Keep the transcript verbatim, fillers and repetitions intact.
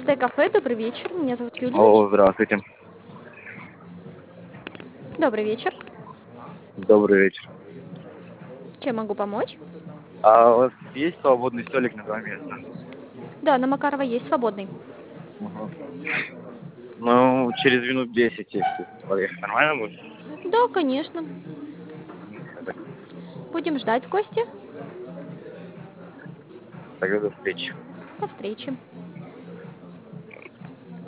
Кафе, кафе, добрый вечер. Меня зовут Юлия. О, здравствуйте. Добрый вечер. Добрый вечер. Чем могу помочь? А у вас есть свободный столик на два места? Да, на Макарова есть свободный. Мгм. Ну, через минут десять, если подъехать, нормально будет? Да, конечно. Ну, всё, так- Будем ждать в гости. Тогда до встречи. До встречи.